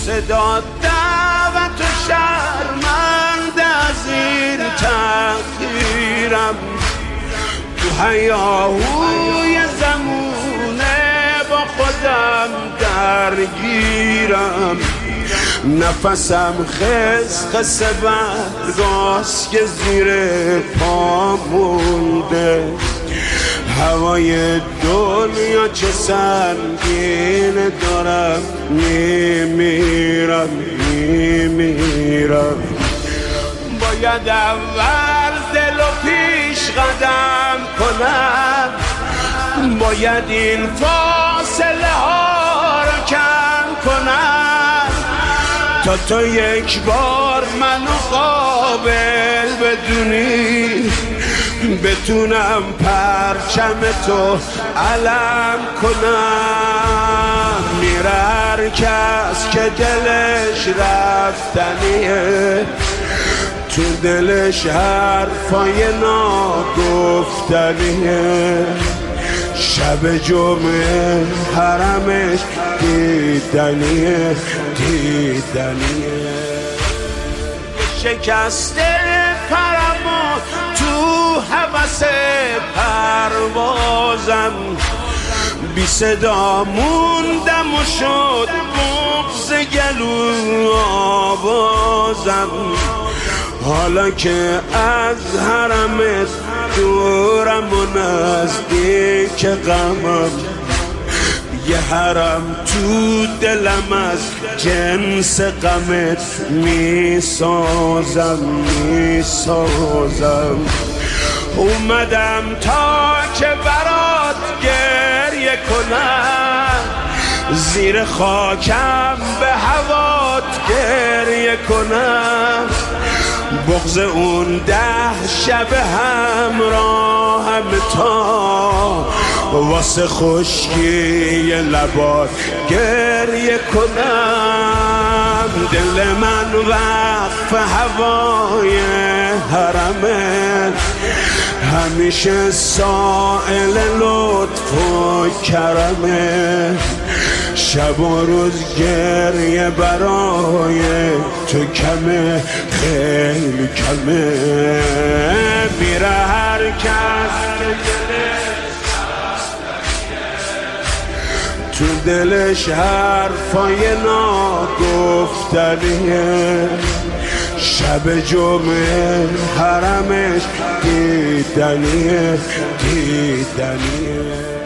صدا دعوت و شرمنده از این تقدیرم، تو هیاهوی زمونه با خودم درگیرم. نفسم خس برگاست که زیر پا مونده، هوای دنیا چه سنگین دارم میمیرم. باید اول دل و پیش قدم کنم، باید این فاصله ها رو کم کنم تا تو یک بار منو قابل بدونی، بتونم پرچم تو علم کنم. میره هر کس که دلش رفتنیه، تو دلش حرفای ناگفتنیه. شب جمعه حرمش دیدنیه. شکسته پرمو تو هوس پروازم، بی صدا موندم و شد بغض گلو آوازم. حالا که از حرمت دورم و نزدیک غمم، یه حرم تو دلم از جنس غمت میسازم. اومدم تا که برات گریه کنم، زیر خاکم به هوات گریه کنم. بغض اون 10 شب همراهم تا واسه خشکی لبات گریه کنم. دل من وقف هوای حرمه، همیشه سائل لطف و کرمه. شب و روز گریه برای تو کمه، خیلی کمه. میره هر کس تو دلش حرفای ناگفتنیه. شب جمعه حرمش دیدنیه.